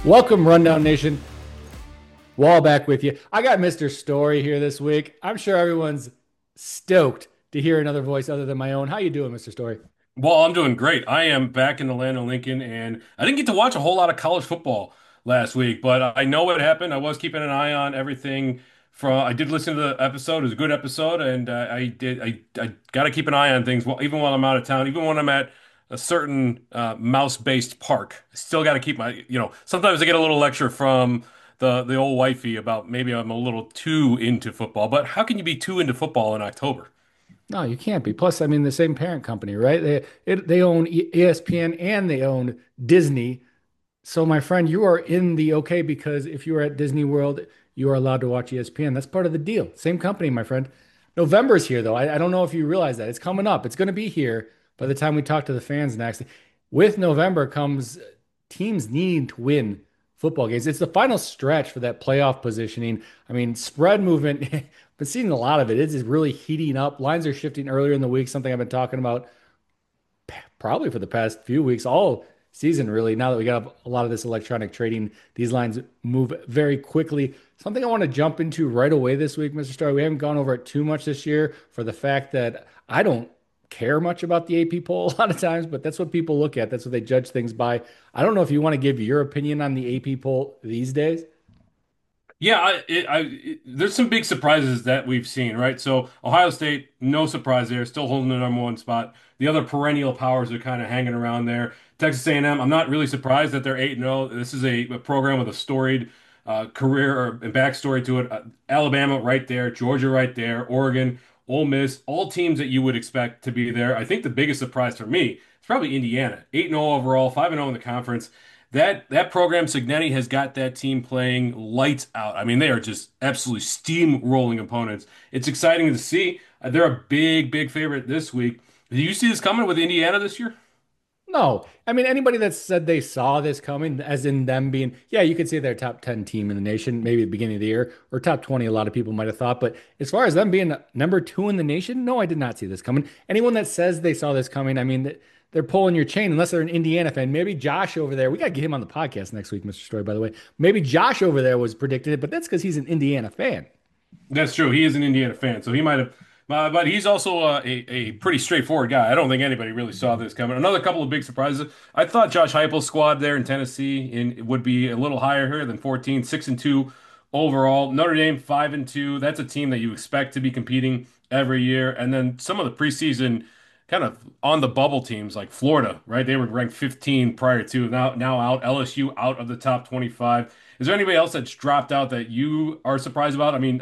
Welcome, Rundown Nation. Wall back with you. I got Mr. Story here this week. I'm sure everyone's stoked to hear another voice other than my own. How you doing, Mr. Story? Well, I'm doing great. I am back in the land of Lincoln, and I didn't get to watch a whole lot of college football last week, but I know what happened. I was keeping an eye on everything from. I did listen to the episode; it was a good episode, and I did. I got to keep an eye on things, even while I'm out of town, even when I'm at a certain mouse-based park. I still got to keep my. Sometimes I get a little lecture from the old wifey about maybe I'm a little too into football, but how can you be too into football in October? No, you can't be. Plus, I mean, the same parent company, right? They own ESPN and they own Disney. So, my friend, you are in the okay because if you are at Disney World, you are allowed to watch ESPN. That's part of the deal. Same company, my friend. November's here, though. I don't know if you realize that. It's coming up. It's going to be here by the time we talk to the fans next. With November comes teams needing to win football games. It's the final stretch for that playoff positioning. I mean, spread movement, been seeing a lot of it. It is really heating up. Lines are shifting earlier in the week, something I've been talking about probably for the past few weeks, all season really. Now that we got a lot of this electronic trading, these lines move very quickly. Something I want to jump into right away this week, Mr. Starr. We haven't gone over it too much this year for the fact that I don't care much about the AP poll a lot of times, but that's what people look at. That's what they judge things by. I don't know if you want to give your opinion on the AP poll these days. Yeah, there's some big surprises that we've seen, right? So Ohio State, no surprise there, still holding the number one spot. The other perennial powers are kind of hanging around there. Texas A&M, I'm not really surprised that they're 8-0. This is a program with a storied career or backstory to it. Alabama right there, Georgia right there, Oregon, Ole Miss, all teams that you would expect to be there. I think the biggest surprise for me is probably Indiana, 8-0 overall, 5-0 in the conference. That program, Cignetti has got that team playing lights out. I mean, they are just absolutely steamrolling opponents. It's exciting to see. They're a big, big favorite this week. Do you see this coming with Indiana this year? No, I mean anybody that said they saw this coming, as in them being, yeah, you could say they're a top 10 team in the nation, maybe at the beginning of the year, or top 20, a lot of people might have thought. But as far as them being number two in the nation, no, I did not see this coming. Anyone that says they saw this coming, I mean, they're pulling your chain unless they're an Indiana fan. Maybe Josh over there, we got to get him on the podcast next week, Mr. Story, by the way. Maybe Josh over there was predicting it, but that's because he's an Indiana fan. That's true. He is an Indiana fan, so he might have, but he's also a pretty straightforward guy. I don't think anybody really saw this coming. Another couple of big surprises. I thought Josh Heupel's squad there in Tennessee would be a little higher here than 14, 6-2 overall. Notre Dame 5-2. That's a team that you expect to be competing every year. And then some of the preseason kind of on the bubble teams like Florida, right? They were ranked 15 prior to now out. LSU out of the top 25. Is there anybody else that's dropped out that you are surprised about? I mean,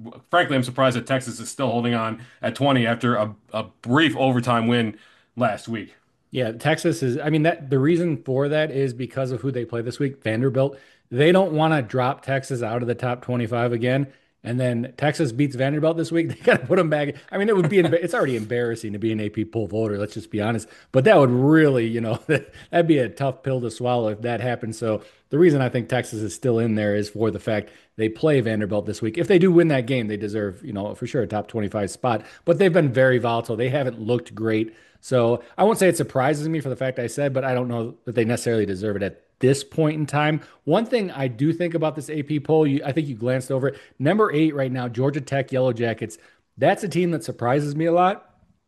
I'm surprised that Texas is still holding on at 20 after a brief overtime win last week. Yeah, Texas is, I mean, that the reason for that is because of who they play this week, Vanderbilt. They don't want to drop Texas out of the top 25 again. And then Texas beats Vanderbilt this week. They got to put them back. I mean, it would be, it's already embarrassing to be an AP poll voter. Let's just be honest. But that would really, that'd be a tough pill to swallow if that happened. So the reason I think Texas is still in there is for the fact they play Vanderbilt this week. If they do win that game, they deserve, for sure a top 25 spot. But they've been very volatile. They haven't looked great. So I won't say it surprises me for the fact I said, but I don't know that they necessarily deserve it at this point in time. One thing I do think about this AP poll, I think you glanced over it. Number 8 right now, Georgia Tech Yellow Jackets. That's a team that surprises me a lot.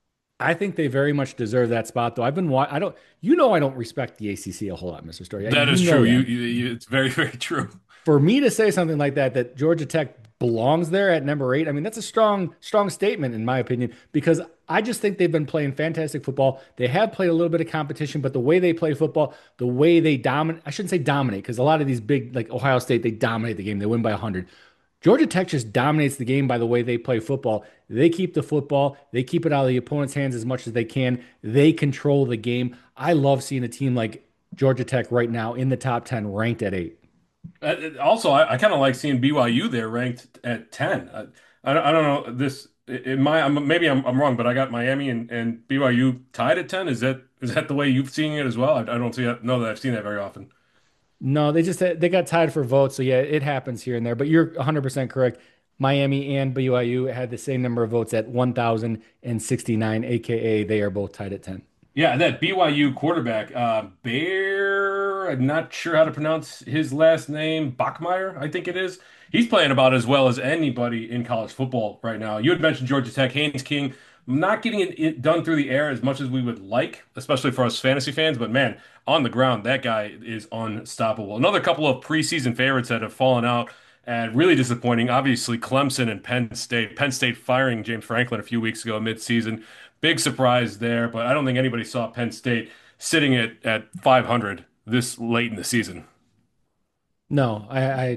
I think they very much deserve that spot, though. I don't, I don't respect the ACC a whole lot, Mr. Story. That You is know true. that. It's very, very true. For me to say something like that, that Georgia Tech belongs there at number 8, I mean, that's a strong statement in my opinion, because I just think they've been playing fantastic football. They have played a little bit of competition, but the way they play football, the way they dominate, I shouldn't say dominate, because a lot of these big, like Ohio State, they dominate the game. They win by 100. Georgia Tech just dominates the game by the way they play football. They keep the football, they keep it out of the opponent's hands as much as they can. They control the game. I love seeing a team like Georgia Tech right now in the top 10, ranked at 8. Also, I kind of like seeing BYU there ranked at 10. I don't know this in my maybe I'm wrong, but I got Miami and BYU tied at 10. Is that the way you've seen it as well? I don't see that. Know that I've seen that very often. No, they got tied for votes. So yeah, it happens here and there. But you're 100% correct. Miami and BYU had the same number of votes at 1,069, aka they are both tied at 10. Yeah, that BYU quarterback, Bear, I'm not sure how to pronounce his last name, Bachmeier, I think it is. He's playing about as well as anybody in college football right now. You had mentioned Georgia Tech, Haynes King, not getting it done through the air as much as we would like, especially for us fantasy fans, but man, on the ground, that guy is unstoppable. Another couple of preseason favorites that have fallen out and really disappointing. Obviously, Clemson and Penn State. Penn State firing James Franklin a few weeks ago mid-season. Big surprise there, but I don't think anybody saw Penn State sitting at 500 this late in the season. No,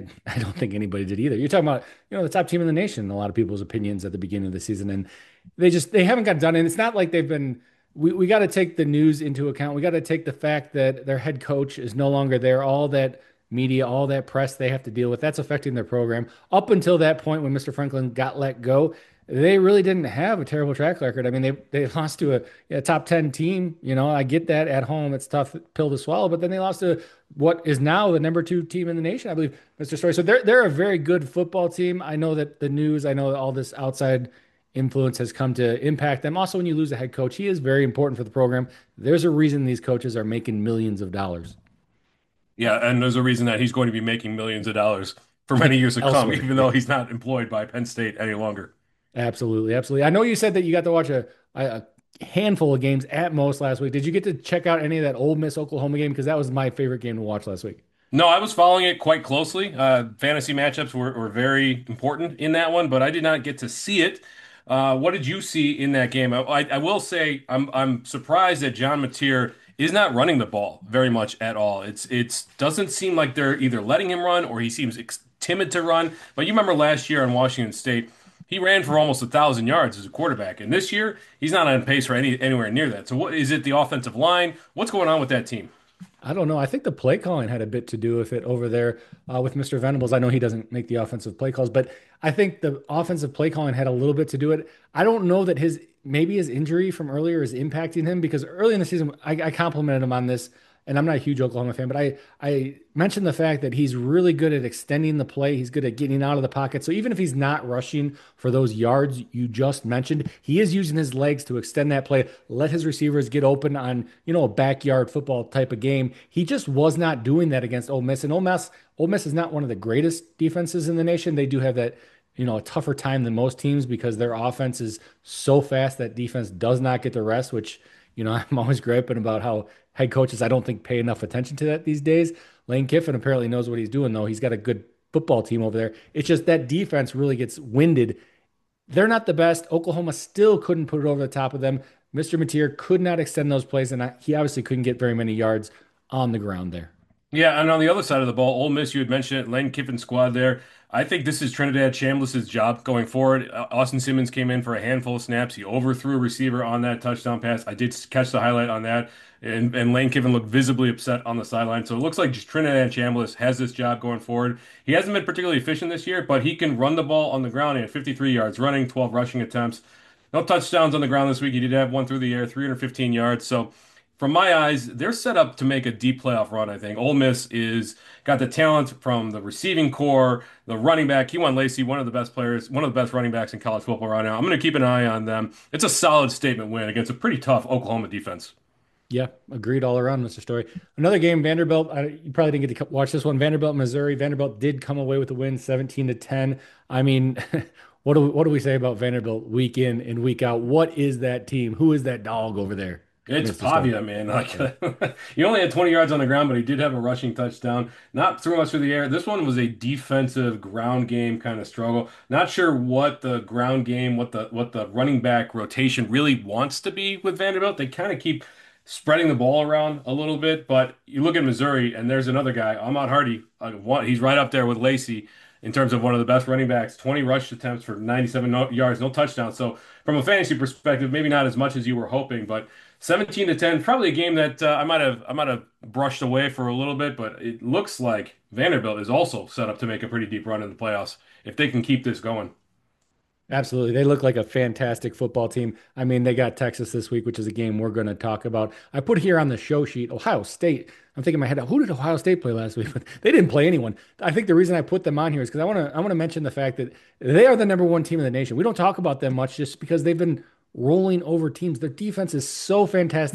I don't think anybody did either. You're talking about, the top team in the nation, in a lot of people's opinions at the beginning of the season, and they haven't got done. And it's not like they've been. We got to take the news into account. We got to take the fact that their head coach is no longer there. All that media, all that press they have to deal with, that's affecting their program. Up until that point when Mr. Franklin got let go, they really didn't have a terrible track record. I mean, they lost to a top 10 team. I get that at home. It's a tough pill to swallow, but then they lost to what is now the number 2 team in the nation, I believe, Mr. Story. So they're a very good football team. I know that the news, I know that all this outside influence has come to impact them. Also, when you lose a head coach, he is very important for the program. There's a reason these coaches are making millions of dollars Yeah, and there's a reason that he's going to be making millions of dollars for many years to come, elsewhere. even Yeah. though he's not employed by Penn State any longer. Absolutely, absolutely. I know you said that you got to watch a handful of games at most last week. Did you get to check out any of that Ole Miss Oklahoma game? Because that was my favorite game to watch last week. No, I was following it quite closely. Fantasy matchups were very important in that one, but I did not get to see it. What did you see in that game? I will say I'm surprised that John Mateer is not running the ball very much at all. It's doesn't seem like they're either letting him run or he seems timid to run. But you remember last year on Washington State, he ran for almost 1,000 yards as a quarterback, and this year he's not on pace for anywhere near that. So what is it? The offensive line? What's going on with that team? I don't know. I think the play calling had a bit to do with it over there with Mr. Venables. I know he doesn't make the offensive play calls, but I think the offensive play calling had a little bit to do with it. I don't know that maybe his injury from earlier is impacting him because early in the season I complimented him on this, and I'm not a huge Oklahoma fan, but I mentioned the fact that he's really good at extending the play. He's good at getting out of the pocket. So even if he's not rushing for those yards you just mentioned, he is using his legs to extend that play, let his receivers get open on, a backyard football type of game. He just was not doing that against Ole Miss. And Ole Miss is not one of the greatest defenses in the nation. They do have that, a tougher time than most teams because their offense is so fast that defense does not get the rest, which, I'm always griping about how head coaches, I don't think, pay enough attention to that these days. Lane Kiffin apparently knows what he's doing, though. He's got a good football team over there. It's just that defense really gets winded. They're not the best. Oklahoma still couldn't put it over the top of them. Mr. Mateer could not extend those plays, and he obviously couldn't get very many yards on the ground there. Yeah, and on the other side of the ball, Ole Miss, you had mentioned it, Lane Kiffin's squad there. I think this is Trinidad Chambliss's job going forward. Austin Simmons came in for a handful of snaps. He overthrew a receiver on that touchdown pass. I did catch the highlight on that, and Lane Kiffin looked visibly upset on the sideline. So it looks like just Trinidad Chambliss has this job going forward. He hasn't been particularly efficient this year, but he can run the ball on the ground. He had 53 yards running, 12 rushing attempts. No touchdowns on the ground this week. He did have one through the air, 315 yards. So from my eyes, they're set up to make a deep playoff run, I think. Ole Miss is got the talent from the receiving core, the running back, Kewan Lacey, one of the best players, one of the best running backs in college football right now. I'm going to keep an eye on them. It's a solid statement win against a pretty tough Oklahoma defense. Yeah, agreed all around, Mr. Story. Another game, Vanderbilt. You probably didn't get to watch this one. Vanderbilt, Missouri. Vanderbilt did come away with the win, 17-10. I mean, what do we say about Vanderbilt week in and week out? What is that team? Who is that dog over there, It's Mr. Story? Pavia, man. Like Yeah. he only had 20 yards on the ground, but he did have a rushing touchdown. Not through much through the air. This one was a defensive ground game kind of struggle. Not sure what the ground game, what the running back rotation really wants to be with Vanderbilt. They kind of keep spreading the ball around a little bit, but you look at Missouri, and there's another guy, Ahmad Hardy. He's right up there with Lacey in terms of one of the best running backs. 20 rush attempts for 97 yards, no touchdowns. So from a fantasy perspective, maybe not as much as you were hoping, but 17-10, probably a game that I might have brushed away for a little bit, but it looks like Vanderbilt is also set up to make a pretty deep run in the playoffs if they can keep this going. Absolutely. They look like a fantastic football team. I mean, they got Texas this week, which is a game we're going to talk about. I put here on the show sheet Ohio State. I'm thinking in my head, who did Ohio State play last week? But they didn't play anyone. I think the reason I put them on here is because I want to mention the fact that they are the number 1 team in the nation. We don't talk about them much just because they've been rolling over teams. Their defense is so fantastic.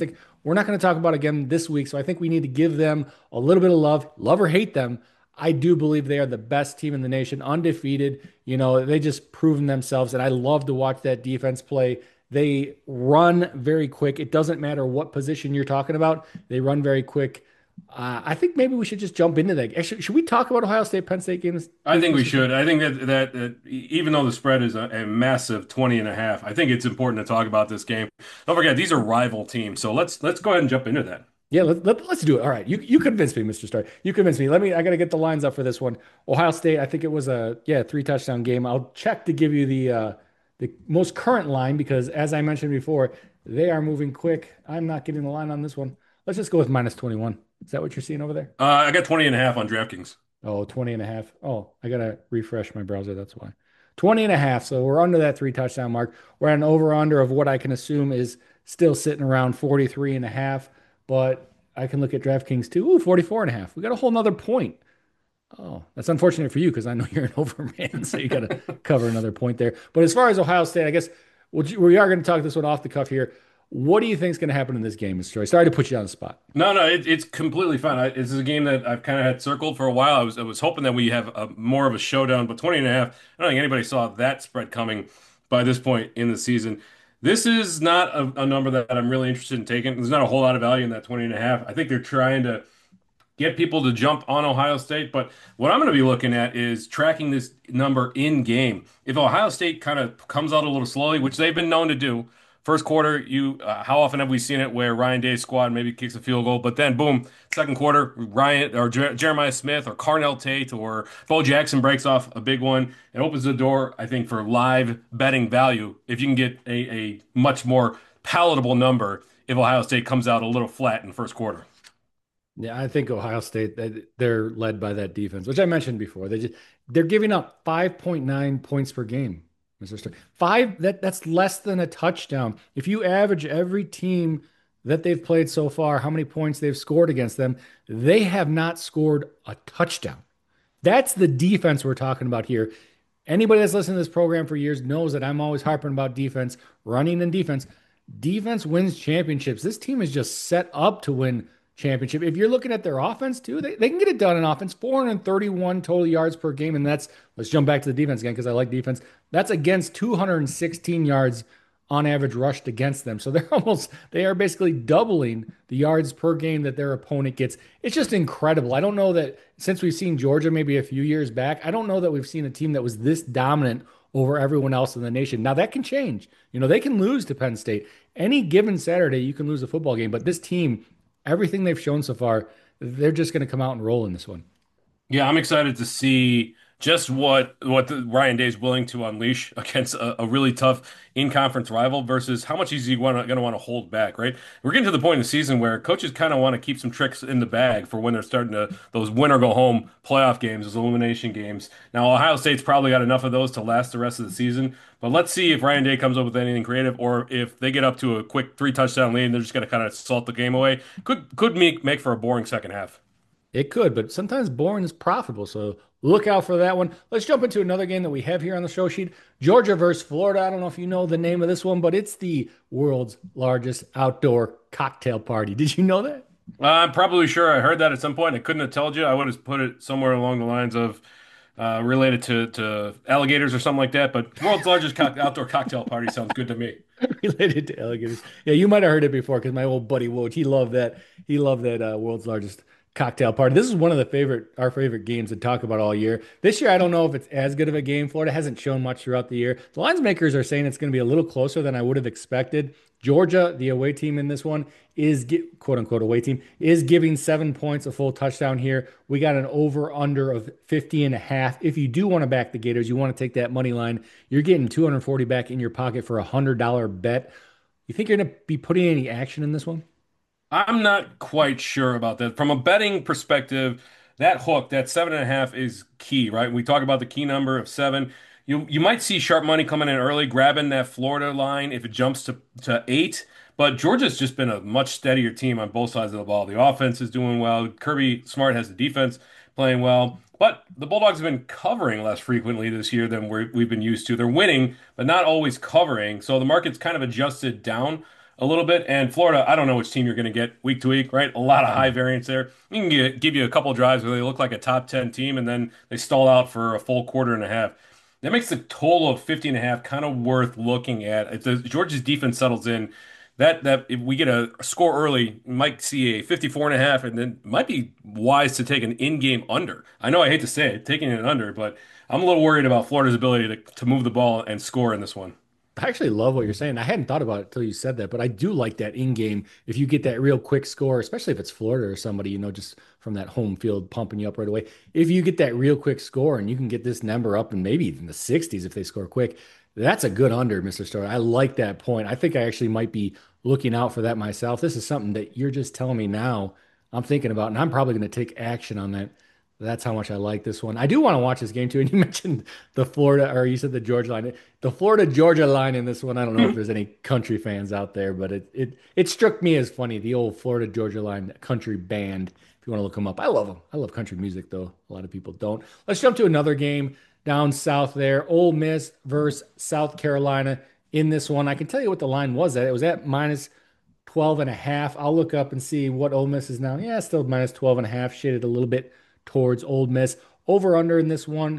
We're not going to talk about again this week. So I think we need to give them a little bit of love or hate them. I do believe they are the best team in the nation, undefeated. They just proven themselves, and I love to watch that defense play. They run very quick. It doesn't matter what position you're talking about. They run very quick. I think maybe we should just jump into that. Actually, should we talk about Ohio State Penn State games, I think we Mr. Stern? should. I think that even though the spread is a massive 20 and a half, I think it's important to talk about this game. Don't forget, these are rival teams. So let's go ahead and jump into that. Yeah, let's do it. All right. You convinced me, Mr. Starr. You convinced me. I got to get the lines up for this one. Ohio State, I think it was a, yeah, three touchdown game. I'll check to give you the most current line because as I mentioned before, they are moving quick. I'm not getting the line on this one. Let's just go with minus 21. Is that what you're seeing over there? I got 20 and a half on DraftKings. Oh, 20 and a half. Oh, I got to refresh my browser. That's why. 20 and a half. So we're under that three touchdown mark. We're at an over under of what I can assume is still sitting around 43 and a half. But I can look at DraftKings too. Ooh, 44 and a half. We got a whole nother point. Oh, that's unfortunate for you because I know you're an overman. So you got to cover another point there. But as far as Ohio State, I guess we are going to talk this one off the cuff here. What do you think is going to happen in this game, Mr. Troy? Sorry to put you on the spot. No, it's completely fine. This is a game that I've kind of had circled for a while. I was hoping that we have more of a showdown, but 20 and a half, I don't think anybody saw that spread coming by this point in the season. This is not a number that I'm really interested in taking. There's not a whole lot of value in that 20 and a half. I think they're trying to get people to jump on Ohio State. But what I'm going to be looking at is tracking this number in game. If Ohio State kind of comes out a little slowly, which they've been known to do, first quarter, how often have we seen it where Ryan Day's squad maybe kicks a field goal, but then boom, second quarter, Ryan or Jeremiah Smith or Carnell Tate or Bo Jackson breaks off a big one. It opens the door, I think, for live betting value if you can get a much more palatable number if Ohio State comes out a little flat in the first quarter. Yeah, I think Ohio State they're led by that defense, which I mentioned before. They're giving up 5.9 points per game, Mr. Stern. That's less than a touchdown. If you average every team that they've played so far, how many points they've scored against them, they have not scored a touchdown. That's the defense we're talking about here. Anybody that's listened to this program for years knows that I'm always harping about defense, running and defense. Defense wins championships. This team is just set up to win championship. If you're looking at their offense too, they can get it done in offense. 431 total yards per game. And let's jump back to the defense again because I like defense. That's against 216 yards on average rushed against them. So they are basically doubling the yards per game that their opponent gets. It's just incredible. I don't know that since we've seen Georgia maybe a few years back, I don't know that we've seen a team that was this dominant over everyone else in the nation. Now that can change. They can lose to Penn State. Any given Saturday, you can lose a football game, but this team, everything they've shown so far, they're just going to come out and roll in this one. Yeah, I'm excited to see just what Ryan Day is willing to unleash against a really tough in-conference rival versus how much is he going to want to hold back, right? We're getting to the point in the season where coaches kind of want to keep some tricks in the bag for when they're starting to those win or go home playoff games, those elimination games. Now, Ohio State's probably got enough of those to last the rest of the season, but let's see if Ryan Day comes up with anything creative or if they get up to a quick three touchdown lead and they're just going to kind of salt the game away. Could make for a boring second half. It could, but sometimes boring is profitable. So look out for that one. Let's jump into another game that we have here on the show sheet. Georgia versus Florida. I don't know if you know the name of this one, but it's the world's largest outdoor cocktail party. Did you know that? I'm probably sure I heard that at some point. I couldn't have told you. I would have put it somewhere along the lines of related to alligators or something like that. But world's largest outdoor cocktail party sounds good to me. Related to alligators. Yeah, you might have heard it before because my old buddy Woj, he loved that. He loved that world's largest cocktail party. This is one of our favorite games to talk about all year. This year, I don't know if it's as good of a game. Florida hasn't shown much throughout the year. The lines makers are saying it's going to be a little closer than I would have expected. Georgia, the away team in this one, quote unquote away team, is giving 7 points, a full touchdown here. We got an over under of 50 and a half. If you do want to back the Gators, you want to take that money line, you're getting 240 back in your pocket for a $100 bet. You think you're going to be putting any action in this one? I'm not quite sure about that. From a betting perspective, that hook, that 7.5 is key, right? We talk about the key number of 7. You might see sharp money coming in early, grabbing that Florida line if it jumps to 8. But Georgia's just been a much steadier team on both sides of the ball. The offense is doing well. Kirby Smart has the defense playing well. But the Bulldogs have been covering less frequently this year than we've been used to. They're winning, but not always covering. So the market's kind of adjusted down a little bit. And Florida, I don't know which team you're going to get week to week, right? A lot of high Mm. variance there. You can give you a couple drives where they look like a top 10 team and then they stall out for a full quarter and a half. That makes the total of 50 and a half kind of worth looking at. If the Georgia's defense settles in, that if we get a score early, you might see a 54 and a half, and then it might be wise to take an in-game under. I know I hate to say it, taking an under, but I'm a little worried about Florida's ability to move the ball and score in this one. I actually love what you're saying. I hadn't thought about it until you said that, but I do like that in game. If you get that real quick score, especially if it's Florida or somebody, just from that home field pumping you up right away. If you get that real quick score and you can get this number up and maybe even the 60s if they score quick, that's a good under, Mr. Story. I like that point. I think I actually might be looking out for that myself. This is something that you're just telling me now I'm thinking about, and I'm probably going to take action on that. That's how much I like this one. I do want to watch this game too. And you mentioned the Florida, or you said the Georgia line. The Florida Georgia line in this one, I don't know if there's any country fans out there, but it struck me as funny. The old Florida Georgia line country band. If you want to look them up, I love them. I love country music though. A lot of people don't. Let's jump to another game down south there. Ole Miss versus South Carolina in this one. I can tell you what the line was at. It was at minus 12 and a half. I'll look up and see what Ole Miss is now. Yeah, still minus 12 and a half, shaded a little bit towards Ole Miss. Over under in this one,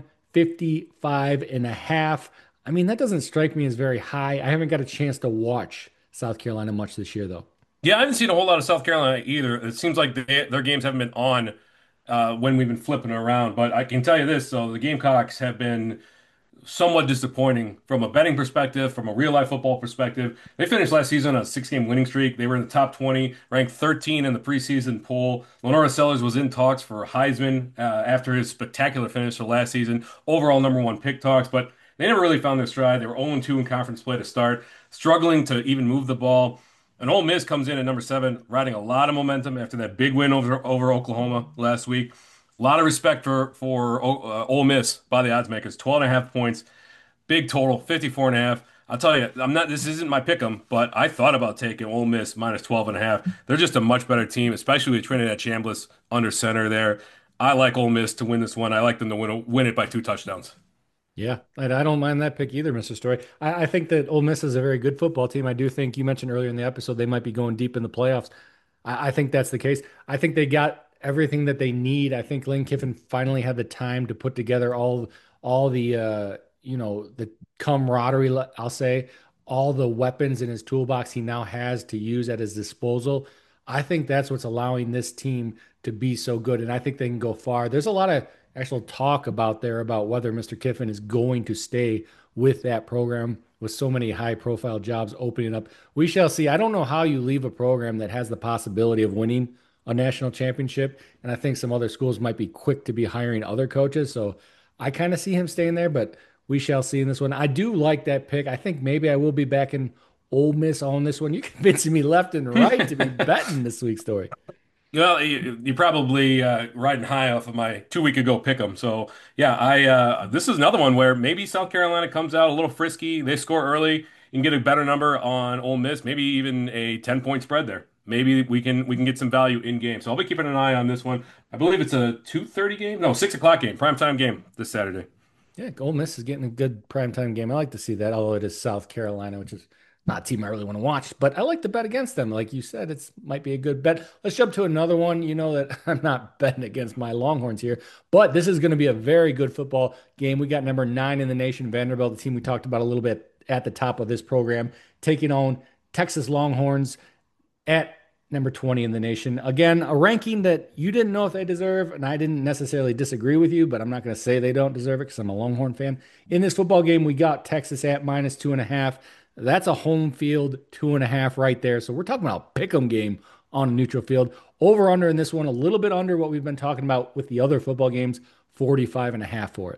55 and a half. I mean, that doesn't strike me as very high. I haven't got a chance to watch South Carolina much this year, though. Yeah, I haven't seen a whole lot of South Carolina either. It seems like their games haven't been on when we've been flipping around. But I can tell you this, so the Gamecocks have been somewhat disappointing from a betting perspective, from a real life football perspective. They finished last season on a 6 game winning streak. They were in the top 20, ranked 13 in the preseason poll. Lenora Sellers was in talks for Heisman after his spectacular finish for last season, overall number one pick talks, but they never really found their stride. They were 0-2 in conference play to start, struggling to even move the ball. And Ole Miss comes in at number seven, riding a lot of momentum after that big win over Oklahoma last week. A lot of respect for Ole Miss by the odds makers. 12 and a half points, big total, 54 and a half. I'll tell you, I'm not. This isn't my pick 'em, but I thought about taking Ole Miss minus 12 and a half. They're just a much better team, especially with Trinidad Chambliss under center there. I like Ole Miss to win this one. I like them to win it by 2 touchdowns. Yeah, I don't mind that pick either, Mr. Story. I think that Ole Miss is a very good football team. I do think you mentioned earlier in the episode they might be going deep in the playoffs. I think that's the case. I think they got everything that they need. I think Lane Kiffin finally had the time to put together all the the camaraderie, I'll say, all the weapons in his toolbox he now has to use at his disposal. I think that's what's allowing this team to be so good, and I think they can go far. There's a lot of actual talk about there about whether Mr. Kiffin is going to stay with that program with so many high profile jobs opening up. We shall see. I don't know how you leave a program that has the possibility of winning a national championship. And I think some other schools might be quick to be hiring other coaches. So I kind of see him staying there, but we shall see in this one. I do like that pick. I think maybe I will be back in Ole Miss on this one. You're convincing me left and right to be betting this week's story. Well, you probably riding high off of my 2 week ago pick 'em. So yeah, I this is another one where maybe South Carolina comes out a little frisky. They score early. You can get a better number on Ole Miss, maybe even a 10-point spread there. Maybe we can get some value in game. So I'll be keeping an eye on this one. I believe it's a 2:30 game. No, 6 o'clock game, primetime game this Saturday. Yeah, Ole Miss is getting a good primetime game. I like to see that, although it is South Carolina, which is not a team I really want to watch, but I like to bet against them. Like you said, it's might be a good bet. Let's jump to another one. You know that I'm not betting against my Longhorns here, but this is going to be a very good football game. We got number 9 in the nation, Vanderbilt, the team we talked about a little bit at the top of this program, taking on Texas Longhorns at number 20 in the nation. Again, a ranking that you didn't know if they deserve, and I didn't necessarily disagree with you, but I'm not going to say they don't deserve it because I'm a Longhorn fan. In this football game, we got Texas at minus 2.5. That's a home field 2.5 right there. So we're talking about a pick 'em game on a neutral field. Over under in this one, a little bit under what we've been talking about with the other football games, 45 and a half for it.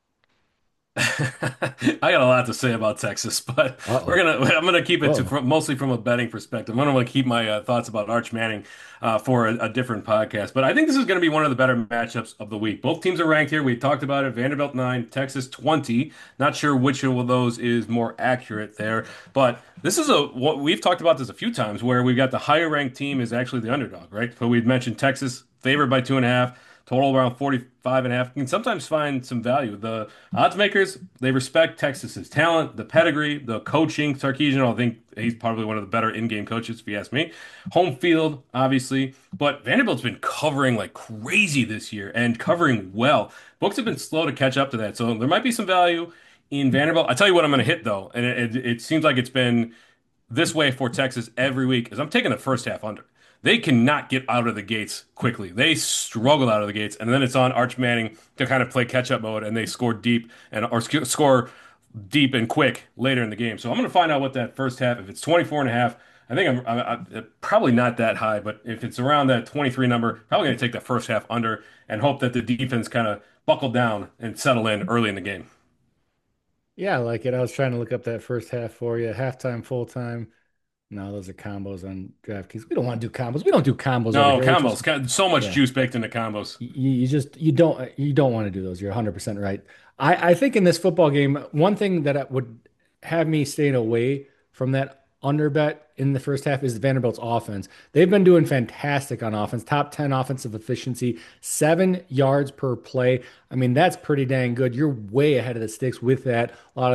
I got a lot to say about Texas, but Uh-oh. I'm gonna keep it Whoa. mostly from a betting perspective. I'm gonna keep my thoughts about Arch Manning for a different podcast. But I think this is gonna be one of the better matchups of the week. Both teams are ranked here. We talked about it. Vanderbilt 9, Texas 20. Not sure which of those is more accurate there, but this is what we've talked about this a few times where we got the higher ranked team is actually the underdog, right? So we'd mentioned Texas favored by 2.5. total around 45.5. You can sometimes find some value. The odds makers, they respect Texas's talent, the pedigree, the coaching. Sarkisian, I think he's probably one of the better in-game coaches, if you ask me. Home field, obviously, but Vanderbilt's been covering like crazy this year and covering well. Books have been slow to catch up to that, so there might be some value in Vanderbilt. I tell you what I'm going to hit though, and it seems like it's been this way for Texas every week is I'm taking the first half under. They cannot get out of the gates quickly. They struggle out of the gates, and then it's on Arch Manning to kind of play catch-up mode, and they score deep and or score deep and quick later in the game. So I'm going to find out what that first half. If it's 24 and a half, I think I'm probably not that high, but if it's around that 23 number, probably going to take the first half under and hope that the defense kind of buckle down and settle in early in the game. Yeah, I like it. I was trying to look up that first half for you. Halftime, full time. No, those are combos on DraftKings. We don't want to do combos. We don't do combos over No, here. We just combos. So much yeah. juice baked into combos. You just you don't want to do those. You're 100% right. I think in this football game, one thing that would have me staying away from that under bet in the first half is Vanderbilt's offense. They've been doing fantastic on offense, top 10 offensive efficiency, 7 yards per play. I mean, that's pretty dang good. You're way ahead of the sticks with that.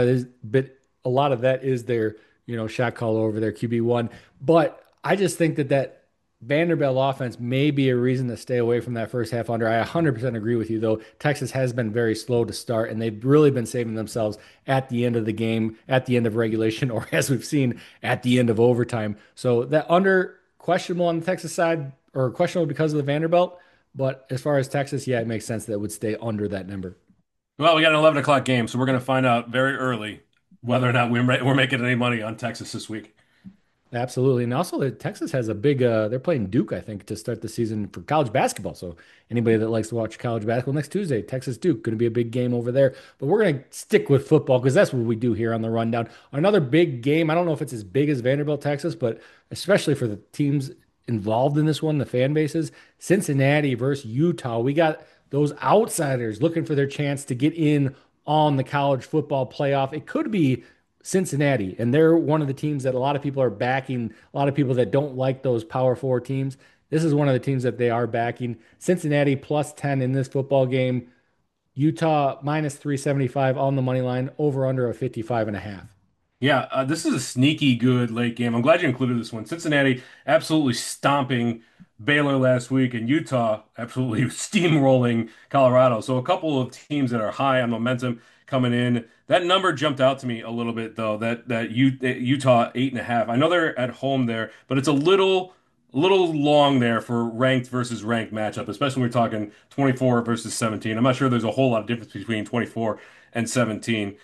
A lot of that is their, shot call over their QB1. But I just think that Vanderbilt offense may be a reason to stay away from that first half under. I 100% agree with you, though. Texas has been very slow to start, and they've really been saving themselves at the end of the game, at the end of regulation, or as we've seen, at the end of overtime. So that under questionable on the Texas side, or questionable because of the Vanderbilt. But as far as Texas, yeah, it makes sense that it would stay under that number. Well, we got an 11 o'clock game, so we're going to find out very early whether or not we're making any money on Texas this week. Absolutely. And also Texas has a big they're playing Duke, I think, to start the season for college basketball. So anybody that likes to watch college basketball next Tuesday, Texas Duke, going to be a big game over there. But we're going to stick with football because that's what we do here on the rundown. Another big game. I don't know if it's as big as Vanderbilt, Texas, but especially for the teams involved in this one, the fan bases, Cincinnati versus Utah. We got those outsiders looking for their chance to get in on the college football playoff. It could be Cincinnati, and they're one of the teams that a lot of people are backing, a lot of people that don't like those Power Four teams. This is one of the teams that they are backing. Cincinnati plus 10 in this football game. Utah minus 375 on the money line, over under a 55 and a half. Yeah, this is a sneaky good late game. I'm glad you included this one. Cincinnati absolutely stomping Baylor last week, and Utah absolutely steamrolling Colorado. So a couple of teams that are high on momentum coming in. That number jumped out to me a little bit though. That Utah 8.5. I know they're at home there, but it's a little long there for ranked versus ranked matchup, especially when we're talking 24 versus 17. I'm not sure there's a whole lot of difference between 24 and 17.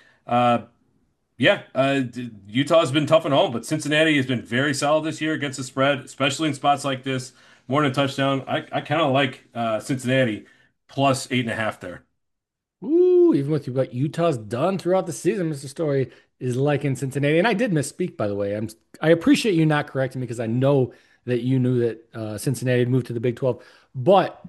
Yeah, Utah has been tough at home, but Cincinnati has been very solid this year against the spread, especially in spots like this. More than a touchdown. I kind of like Cincinnati plus 8.5 there. Ooh, even with what Utah's done throughout the season, Mr. Story is liking Cincinnati. And I did misspeak, by the way. I appreciate you not correcting me because I know that you knew that Cincinnati had moved to the Big 12. But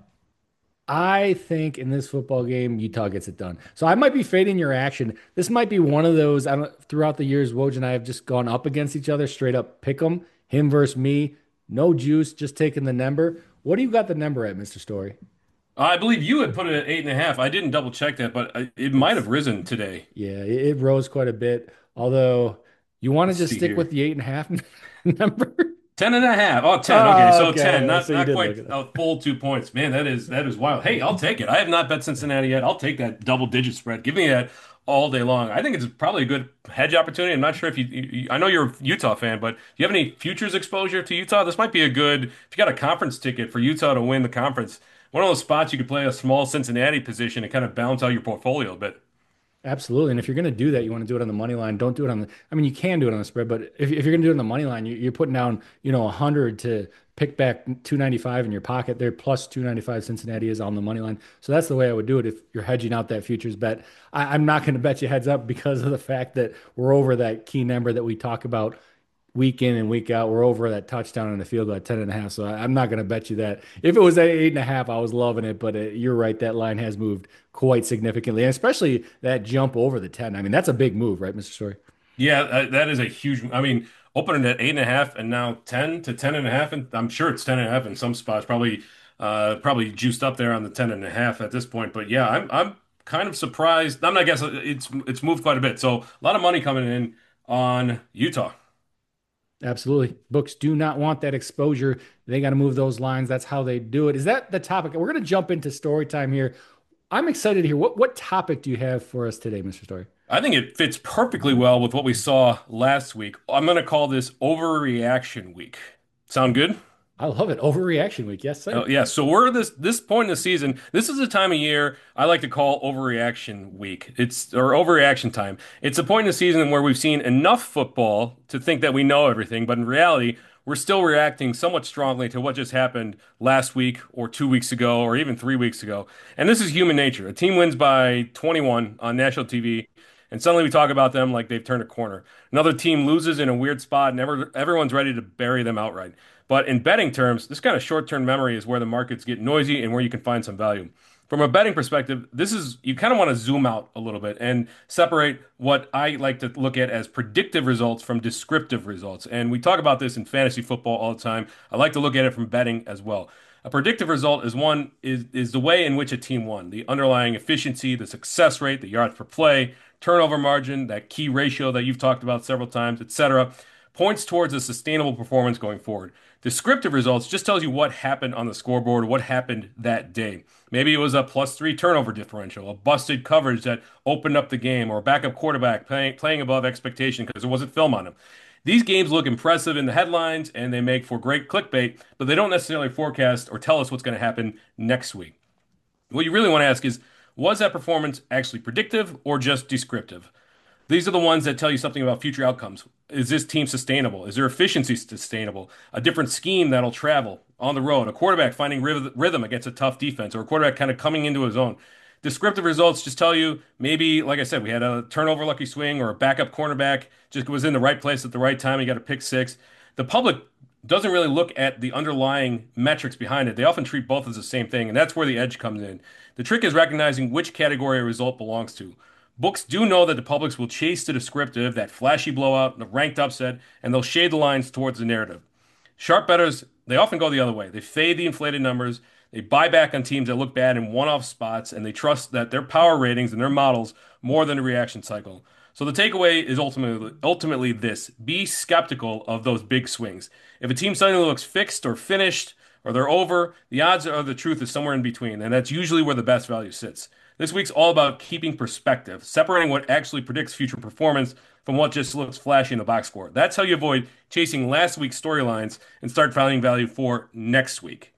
I think in this football game, Utah gets it done. So I might be fading your action. This might be one of those. I don't. Throughout the years, Woj and I have just gone up against each other, straight up pick 'em, him versus me. No juice, just taking the number. What do you got the number at, Mr. Story? I believe you had put it at 8.5. I didn't double check that, but it might have It's risen today. Yeah, it rose quite a bit. Although you want to Let's just see stick with here. the 8.5 number. 10.5. Oh, 10. Okay, Oh, so 10. okay. Not So you not did look quite at that. a full 2 points. Man, that is wild. Hey, I'll take it. I have not bet Cincinnati yet. I'll take that double digit spread. Give me that all day long. I think it's probably a good hedge opportunity. I'm not sure if I know you're a Utah fan, but do you have any futures exposure to Utah? This might be a good, if you got a conference ticket for Utah to win the conference, one of those spots you could play a small Cincinnati position and kind of balance out your portfolio a bit. Absolutely. And if you're going to do that, you want to do it on the money line. Don't do it on the, I mean, you can do it on the spread, but if you're going to do it on the money line, you're putting down, 100 to pick back 295 in your pocket there, plus 295 Cincinnati is on the money line. So that's the way I would do it if you're hedging out that futures bet. I'm not going to bet you heads up because of the fact that we're over that key number that we talk about week in and week out. We're over that touchdown and the field goal at 10 and a half. So I'm not going to bet you that. If it was at 8.5, I was loving it. But you're right. That line has moved quite significantly. And especially that jump over the 10. I mean, that's a big move, right, Mr. Story? Yeah, that is a huge. I mean, opening at 8.5 and now 10 to 10.5, and I'm sure it's 10.5 in some spots. Probably Probably juiced up there on the 10.5 at this point. But yeah, I'm kind of surprised. I'm not guessing it's moved quite a bit. So a lot of money coming in on Utah. Absolutely. Books do not want that exposure. They got to move those lines. That's how they do it. Is that the topic? We're going to jump into story time here. I'm excited to hear what topic do you have for us today, Mr. Story? I think it fits perfectly well with what we saw last week. I'm going to call this overreaction week. Sound good? I love it. Overreaction week. Yes, Oh, sir. yeah, so we're this point in the season. This is the time of year I like to call overreaction week. It's or overreaction time. It's a point in the season where we've seen enough football to think that we know everything, but in reality, we're still reacting somewhat strongly to what just happened last week or 2 weeks ago or even 3 weeks ago. And this is human nature. A team wins by 21 on national TV, and suddenly we talk about them like they've turned a corner. Another team loses in a weird spot, and everyone's ready to bury them outright. But in betting terms, this kind of short-term memory is where the markets get noisy and where you can find some value. From a betting perspective, this is you kind of want to zoom out a little bit and separate what I like to look at as predictive results from descriptive results. And we talk about this in fantasy football all the time. I like to look at it from betting as well. A predictive result is the way in which a team won, the underlying efficiency, the success rate, the yards per play, turnover margin, that key ratio that you've talked about several times, etc., points towards a sustainable performance going forward. Descriptive results just tells you what happened on the scoreboard, what happened that day. Maybe it was a +3 turnover differential, a busted coverage that opened up the game, or a backup quarterback playing above expectation because there wasn't film on him. These games look impressive in the headlines and they make for great clickbait, but they don't necessarily forecast or tell us what's going to happen next week. What you really want to ask is, was that performance actually predictive or just descriptive? These are the ones that tell you something about future outcomes. Is this team sustainable? Is their efficiency sustainable? A different scheme that'll travel on the road, a quarterback finding rhythm against a tough defense, or a quarterback kind of coming into his own. Descriptive results just tell you maybe, like I said, we had a turnover lucky swing or a backup cornerback just was in the right place at the right time. He got a pick six. The public doesn't really look at the underlying metrics behind it. They often treat both as the same thing, and that's where the edge comes in. The trick is recognizing which category a result belongs to. Books do know that the publics will chase the descriptive, that flashy blowout, the ranked upset, and they'll shade the lines towards the narrative. Sharp bettors, they often go the other way. They fade the inflated numbers, they buy back on teams that look bad in one-off spots, and they trust that their power ratings and their models more than the reaction cycle. So the takeaway is ultimately this: be skeptical of those big swings. If a team suddenly looks fixed or finished or they're over, the odds are the truth is somewhere in between, and that's usually where the best value sits. This week's all about keeping perspective, separating what actually predicts future performance from what just looks flashy in the box score. That's how you avoid chasing last week's storylines and start finding value for next week.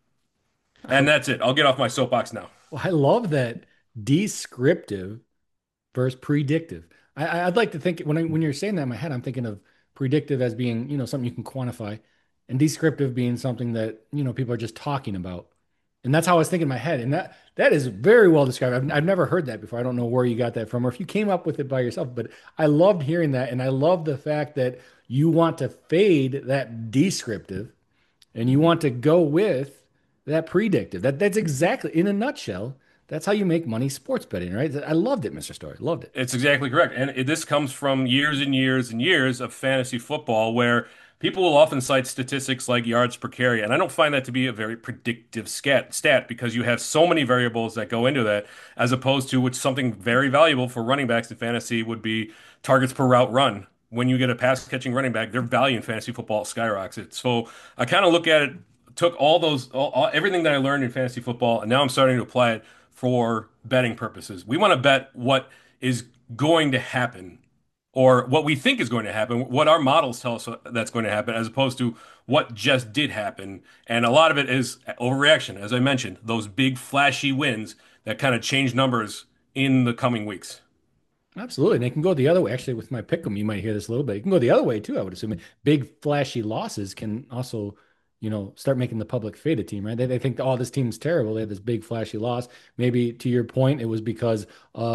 And that's it. I'll get off my soapbox now. I love that descriptive versus predictive. I'd like to think when you're saying that in my head, I'm thinking of predictive as being, something you can quantify, and descriptive being something that, people are just talking about. And that's how I was thinking in my head. And that is very well described. I've never heard that before. I don't know where you got that from or if you came up with it by yourself, but I loved hearing that. And I love the fact that you want to fade that descriptive and you want to go with that predictive. That's exactly in a nutshell. That's how you make money sports betting, right? I loved it, Mr. Story. Loved it. It's exactly correct. And this comes from years and years and years of fantasy football where people will often cite statistics like yards per carry. And I don't find that to be a very predictive stat because you have so many variables that go into that, as opposed to which something very valuable for running backs in fantasy would be targets per route run. When you get a pass catching running back, their value in fantasy football skyrockets. So I kind of look at it, took all those, everything that I learned in fantasy football, and now I'm starting to apply it for betting purposes. We want to bet what is going to happen or what we think is going to happen, what our models tell us that's going to happen, as opposed to what just did happen. And a lot of it is overreaction, as I mentioned, those big flashy wins that kind of change numbers in the coming weeks. Absolutely. And it can go the other way. Actually, with my pick 'em, you might hear this a little bit. It can go the other way too, I would assume. Big flashy losses can also, start making the public fade a team, right? They think, oh, this team's terrible. They have this big flashy loss. Maybe to your point, it was because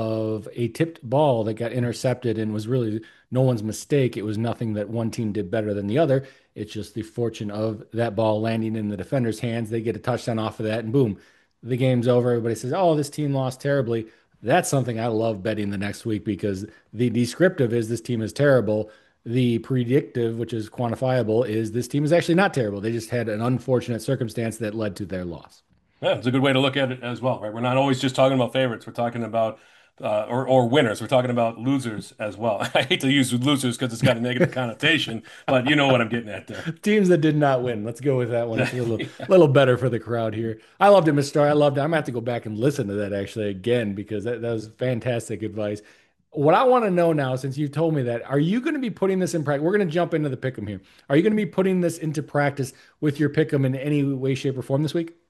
of a tipped ball that got intercepted and was really no one's mistake. It was nothing that one team did better than the other. It's just the fortune of that ball landing in the defender's hands. They get a touchdown off of that, and boom, the game's over. Everybody says, oh, this team lost terribly. That's something I love betting the next week because the descriptive is this team is terrible. The predictive, which is quantifiable, is this team is actually not terrible. They just had an unfortunate circumstance that led to their loss. Yeah, it's a good way to look at it as well, right? We're not always just talking about favorites. We're talking about or winners. We're talking about losers as well. I hate to use losers because it's got a negative connotation, but you know what I'm getting at there. Teams that did not win. Let's go with that one. It's a little Exactly. little better for the crowd here. I loved it, Miss Star. I loved it. I'm gonna have to go back and listen to that actually again because that was fantastic advice. What I want to know now, since you told me that, are you going to be putting this in practice? We're going to jump into the pick'em here. Are you going to be putting this into practice with your pick'em in any way, shape, or form this week?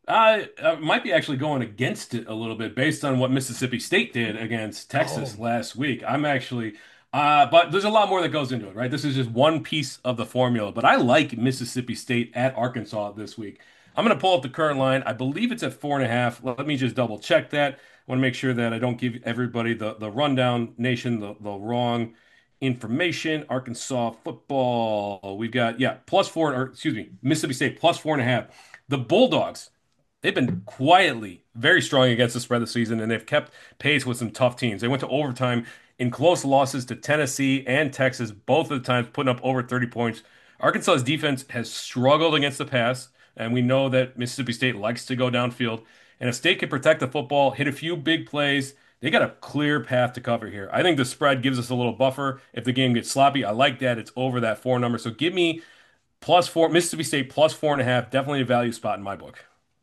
I might be actually going against it a little bit based on what Mississippi State did against Texas Oh, last week. I'm actually, but there's a lot more that goes into it, right? This is just one piece of the formula, but I like Mississippi State at Arkansas this week. I'm going to pull up the current line. I believe it's at 4.5. Let me just double check that. I want to make sure that I don't give everybody the rundown nation the wrong information. Arkansas football. We've got, yeah, plus four, or excuse me, Mississippi State plus 4.5. The Bulldogs. They've been quietly very strong against the spread this season, and they've kept pace with some tough teams. They went to overtime in close losses to Tennessee and Texas, both of the times putting up over 30 points. Arkansas's defense has struggled against the pass, and we know that Mississippi State likes to go downfield. And if State can protect the football, hit a few big plays, they got a clear path to cover here. I think the spread gives us a little buffer. If the game gets sloppy, I like that. It's over that four number. So give me plus four, Mississippi State plus 4.5. Definitely a value spot in my book.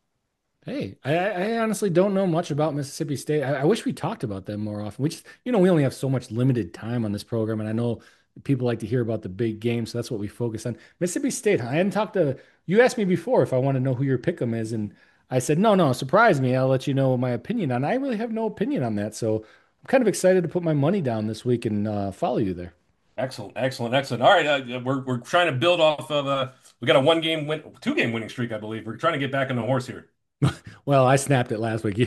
hey, I honestly don't know much about Mississippi State. I wish we talked about them more often. We just, we only have so much limited time on this program, and I know people like to hear about the big games, so that's what we focus on. Mississippi State, I hadn't talked to you. Asked me before if I want to know who your pick'em is, and I said no, no. Surprise me. I'll let you know my opinion on. I really have no opinion on that, so I'm kind of excited to put my money down this week and follow you there. Excellent, excellent, excellent. All right, we're trying to build off of we got a 1 game win, 2 game winning streak, I believe. We're trying to get back on the horse here. Well, I snapped it last week.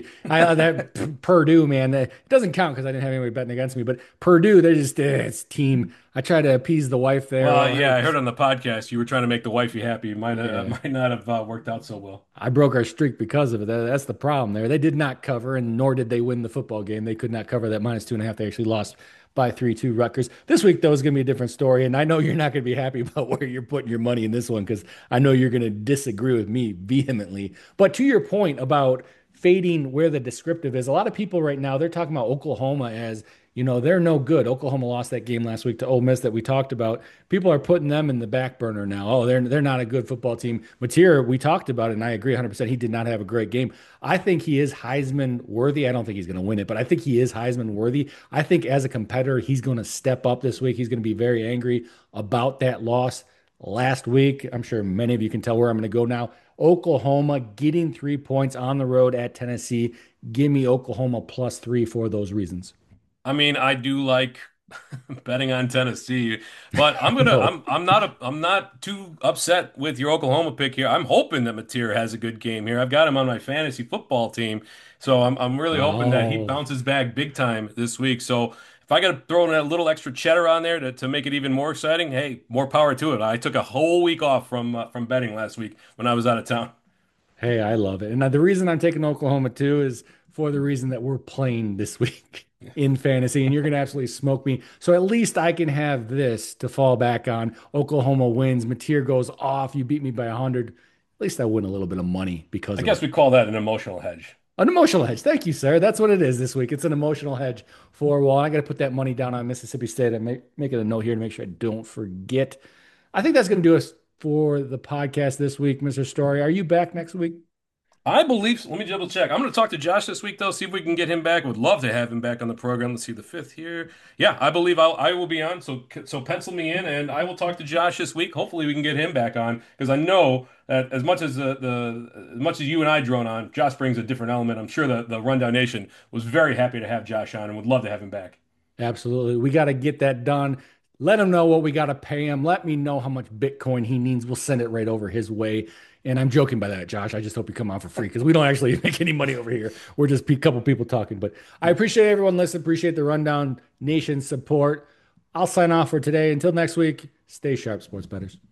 That Purdue, man, it doesn't count because I didn't have anybody betting against me. But Purdue, they're just it's team. I tried to appease the wife there. Well, Well, yeah, I heard on the podcast you were trying to make the wifey happy. Might yeah, might not have worked out so well. I broke our streak because of it. That's the problem there. They did not cover, and nor did they win the football game. They could not cover that -2.5. They actually lost by 3-2 Rutgers. This week, though, is going to be a different story. And I know you're not going to be happy about where you're putting your money in this one because I know you're going to disagree with me vehemently. But to your point about fading where the descriptive is, a lot of people right now, they're talking about Oklahoma as, they're no good. Oklahoma lost that game last week to Ole Miss that we talked about. People are putting them in the back burner now. Oh, they're not a good football team. Mateer, we talked about it, and I agree 100%. He did not have a great game. I think he is Heisman worthy. I don't think he's going to win it, but I think he is Heisman worthy. I think as a competitor, he's going to step up this week. He's going to be very angry about that loss last week. I'm sure many of you can tell where I'm going to go now. Oklahoma getting 3 points on the road at Tennessee. Give me Oklahoma +3 for those reasons. I mean, I do like betting on Tennessee, but I know. I'm not too upset with your Oklahoma pick here. I'm hoping that Mateer has a good game here. I've got him on my fantasy football team, so I'm really hoping that he Oh, bounces back big time this week. So if I got to throw in a little extra cheddar on there to make it even more exciting, hey, more power to it. I took a whole week off from betting last week when I was out of town. hey, I love it. And the reason I'm taking Oklahoma too is for the reason that we're playing this week in fantasy, and you're going to absolutely smoke me. So at least I can have this to fall back on. Oklahoma wins. Mateer goes off. You beat me by 100. At least I win a little bit of money because I of guess it. we call that an emotional hedge. An emotional hedge. Thank you, sir. That's what it is this week. It's an emotional hedge for, well, I got to put that money down on Mississippi State and make it a note here to make sure I don't forget. I think that's going to do us for the podcast this week, Mr. Story. Are you back next week? I believe so. Let me double check. I'm going to talk to Josh this week, though, see if we can get him back. Would love to have him back on the program. Let's see the fifth here. Yeah, I believe I will be on. So pencil me in, and I will talk to Josh this week. Hopefully, we can get him back on because I know that as much as as much as you and I drone on, Josh brings a different element. I'm sure the Rundown Nation was very happy to have Josh on and would love to have him back. Absolutely. We got to get that done. Let him know what we got to pay him. Let me know how much Bitcoin he needs. We'll send it right over his way. And I'm joking by that, Josh. I just hope you come on for free because we don't actually make any money over here. We're just a couple people talking. But I appreciate everyone listening. Appreciate the Rundown Nation support. I'll sign off for today. Until next week, stay sharp, sports bettors.